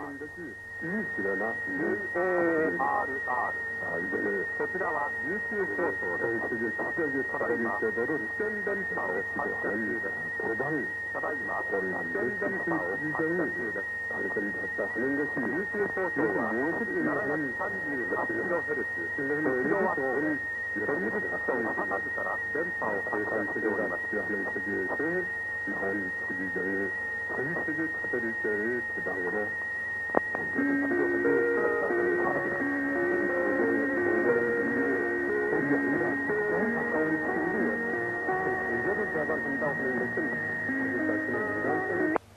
歴21な UARR こちらは琉球放送です。ただいま無線電波を発射中です。ただいま無線電波を発射中です。琉球放送は730kHz キロワットで30トン高くから電波を発射しております。이번 주기자의 전세계 카톨릭교회의 대당으로